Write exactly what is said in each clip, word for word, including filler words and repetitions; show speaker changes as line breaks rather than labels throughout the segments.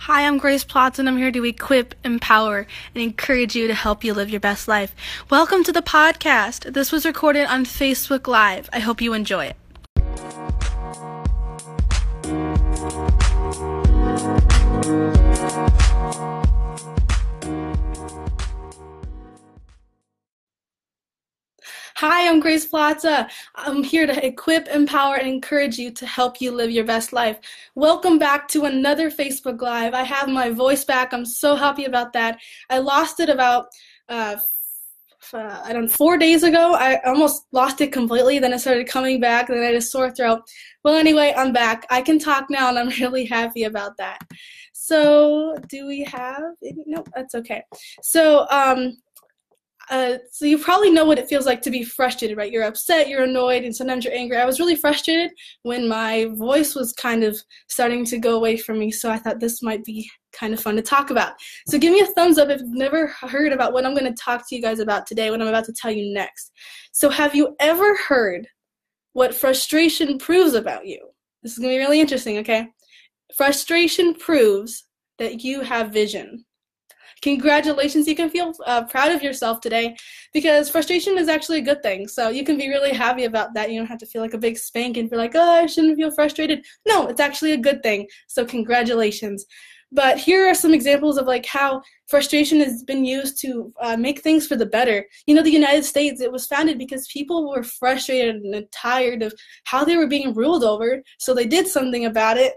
Hi, I'm Grace Plotz, and I'm here to equip, empower, and encourage you to help you live your best life. Welcome to the podcast. This was recorded on Facebook Live. I hope you enjoy it. Hi, I'm Grace Plaza. I'm here to equip, empower, and encourage you to help you live your best life. Welcome back to another Facebook Live. I have my voice back. I'm so happy about that. I lost it about uh, f- uh, I don't know, four days ago. I almost lost it completely. Then it started coming back. Then I had a sore throat. Well, anyway, I'm back. I can talk now, and I'm really happy about that. So, do we have? No, that's okay. So, um. Uh, so you probably know what it feels like to be frustrated, right? You're upset, you're annoyed, and sometimes you're angry. I was really frustrated when my voice was kind of starting to go away from me, so I thought this might be kind of fun to talk about. So give me a thumbs up if you've never heard about what I'm going to talk to you guys about today, what I'm about to tell you next. So have you ever heard what frustration proves about you? This is going to be really interesting, okay? Frustration proves that you have vision. Congratulations, you can feel uh, proud of yourself today because frustration is actually a good thing. So you can be really happy about that. You don't have to feel like a big spank and feel like, oh, I shouldn't feel frustrated. No, it's actually a good thing. So congratulations. But here are some examples of like how frustration has been used to uh, make things for the better. You know, the United States, it was founded because people were frustrated and tired of how they were being ruled over. So they did something about it.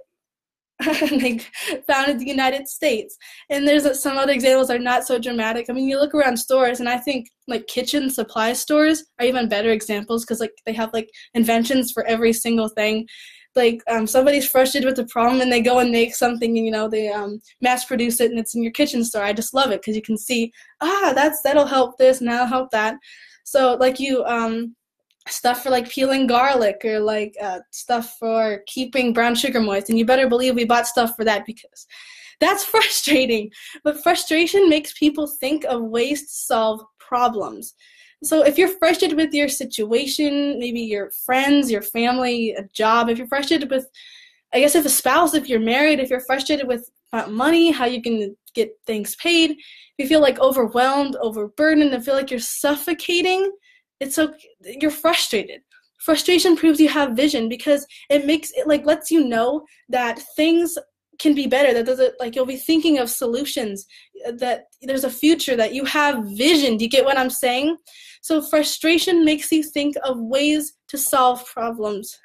And they founded the United States. And there's some other examples that are not so dramatic. I mean, you look around stores, and I think like kitchen supply stores are even better examples because like they have like inventions for every single thing. Like um, somebody's frustrated with the problem, and they go and make something, and you know they um, mass produce it, and it's in your kitchen store. I just love it because you can see, ah, that's that'll help this, and that'll help that. So like you. Um, stuff for like peeling garlic or like uh, stuff for keeping brown sugar moist, and you better believe we bought stuff for that because that's frustrating. But frustration makes people think of ways to solve problems. So if you're frustrated with your situation, maybe your friends, your family, a job, if you're frustrated with, I guess if a spouse, if you're married, if you're frustrated with money, how you can get things paid, if you feel like overwhelmed, overburdened, and feel like you're suffocating, it's so you're frustrated. Frustration proves you have vision because it makes it like lets you know that things can be better, that there's a, like you'll be thinking of solutions, that there's a future, that you have vision. Do you get what I'm saying? So frustration makes you think of ways to solve problems.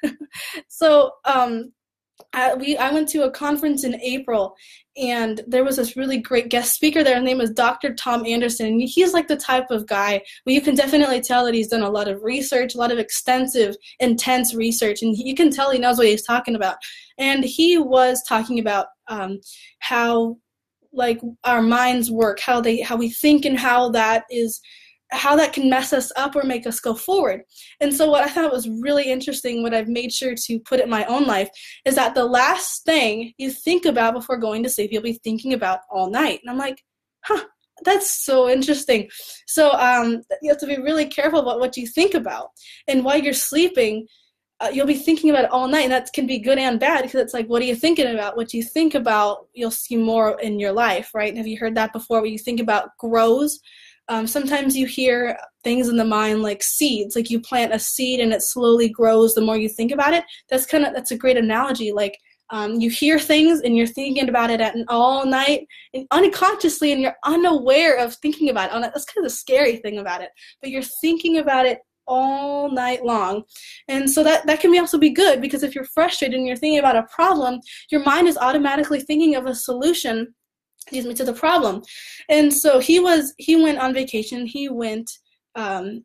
so um I, we I went to a conference in April, and there was this really great guest speaker there. His name was Doctor Tom Anderson. And he's like the type of guy where you can definitely tell that he's done a lot of research, a lot of extensive, intense research, and you can tell he knows what he's talking about. And he was talking about um, how like our minds work, how they how we think, and how that is how that can mess us up or make us go forward. And so what I thought was really interesting, what I've made sure to put in my own life, is that the last thing you think about before going to sleep, you'll be thinking about all night. And I'm like, huh, that's so interesting. So um, you have to be really careful about what you think about. And while you're sleeping, uh, you'll be thinking about it all night, and that can be good and bad because it's like, what are you thinking about? What you think about, you'll see more in your life, right? Have you heard that before? What you think about grows. Um, sometimes you hear things in the mind like seeds, like you plant a seed and it slowly grows the more you think about it. That's kind of, that's a great analogy. Like um, you hear things and you're thinking about it at an all night and unconsciously, and you're unaware of thinking about it. That's kind of the scary thing about it, but you're thinking about it all night long. And so that, that can be also be good because if you're frustrated and you're thinking about a problem, your mind is automatically thinking of a solution excuse me, to the problem. And so he was, he went on vacation. He went um,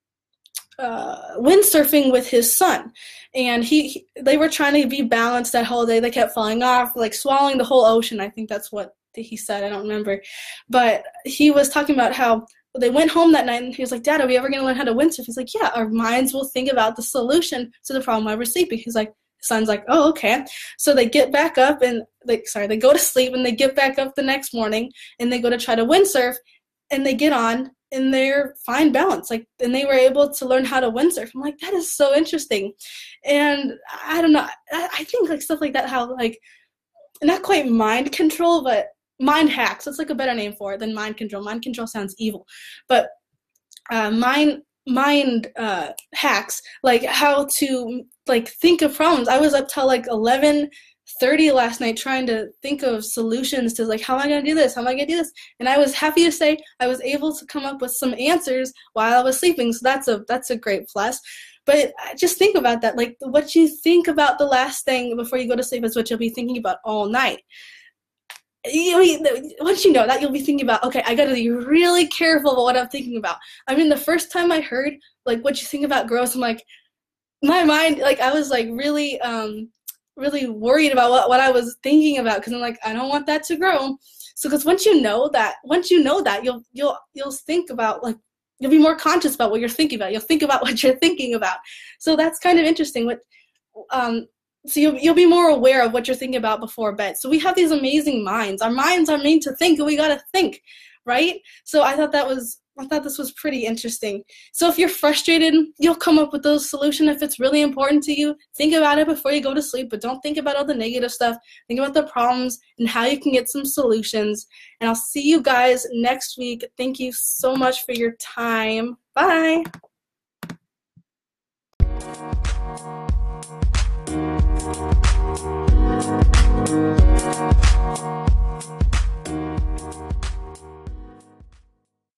uh, windsurfing with his son. And he, he, they were trying to be balanced that whole day. They kept falling off, like swallowing the whole ocean. I think that's what he said. I don't remember. But he was talking about how they went home that night, and he was like, Dad, are we ever going to learn how to windsurf? He's like, yeah, our minds will think about the solution to the problem while we're sleeping. He's like, son's like, oh, okay. So they get back up and they, sorry, they go to sleep, and they get back up the next morning and they go to try to windsurf, and they get on and they're fine balance. Like, and they were able to learn how to windsurf. I'm like, that is so interesting. And I don't know. I, I think like stuff like that, how like not quite mind control, but mind hacks. That's like a better name for it than mind control. Mind control sounds evil, but uh, mind mind uh, hacks, like how to like think of problems. I was up till like eleven thirty last night trying to think of solutions to like, how am I going to do this? How am I going to do this? And I was happy to say I was able to come up with some answers while I was sleeping. So that's a that's a great plus. But just think about that. Like, what you think about the last thing before you go to sleep is what you'll be thinking about all night. You, once you know that, you'll be thinking about, okay, I got to be really careful about what I'm thinking about. I mean, the first time I heard, like, what you think about growth, I'm like, my mind, like, I was, like, really, um, really worried about what, what I was thinking about, because I'm like, I don't want that to grow. So, because once you know that, once you know that, you'll, you'll, you'll think about, like, you'll be more conscious about what you're thinking about. You'll think about what you're thinking about. So that's kind of interesting. What, um, so you'll, you'll be more aware of what you're thinking about before bed. So we have these amazing minds. Our minds are made to think, and we got to think, right? So I thought that was, I thought this was pretty interesting. So if you're frustrated, you'll come up with those solutions. If it's really important to you, think about it before you go to sleep, but don't think about all the negative stuff. Think about the problems and how you can get some solutions. And I'll see you guys next week. Thank you so much for your time. Bye.